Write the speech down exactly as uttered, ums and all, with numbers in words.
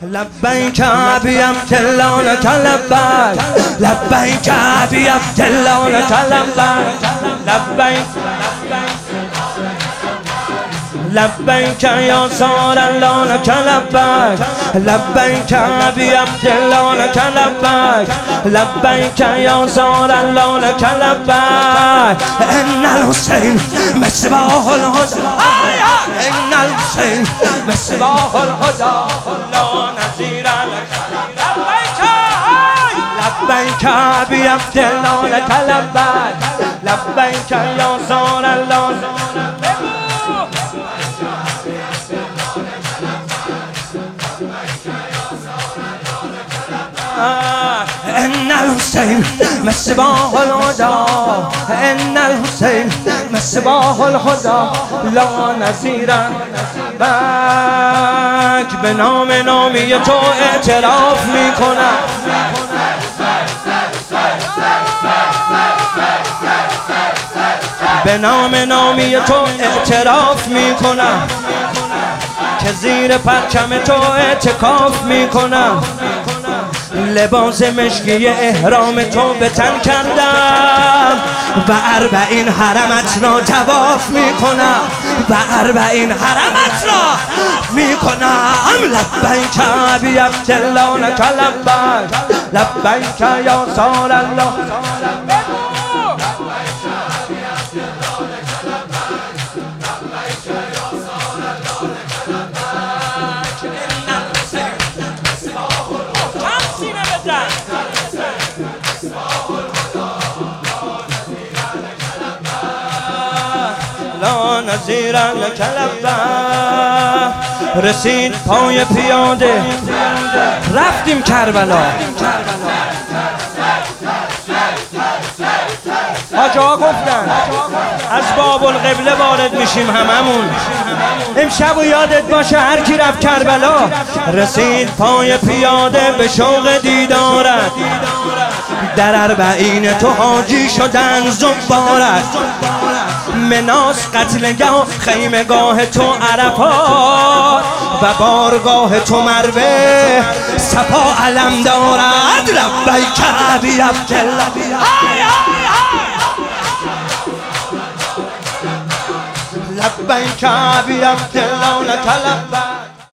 لبیک ابی عبدالله لک لبیک لبیک ابی عبدالله لک لبیک لبیک لبیک یا صار الله لک لبیک لبیک ابی عبدالله لک لبیک لبیک یا صار الله لک لبیک ان الحسین مصباح الهدى ان الحسین مصباح الهدى لا نظیر لک لبیک ابی عبدالله لک لبیک لبیک یا صار الله ان الحسین مصباح الهدى ان الحسین مصباح الهدى لا نظیر لک به نام نامی تو اعتراف میکنم به نام نامی تو اعتراف میکنم که زیر پرچم تو اعتکاف میکنم لباس مشکی احرام تو به تن کردم و اربعین حرمت را طواف میکنم و اربعین حرمت را میکنم لبیک ابی عبدالله لک لبیک لبیک یا صار الله لا نظیر لک لبیک رسید پای پیاده رفتیم کربلا حاج آقا گفتن از باب القبله وارد میشیم هممون امشب و یادت باشه هر کی رفت کربلا رسید پای پیاده به شوق دیدارت در اربعین تو حاجی شدن زبارت مناس قتلگاه خیمگاه تو عرفات و بارگاه تو مروه صفا علم دارد لبیک ابی عبدالله لبیک ابی عبدالله لک لبیک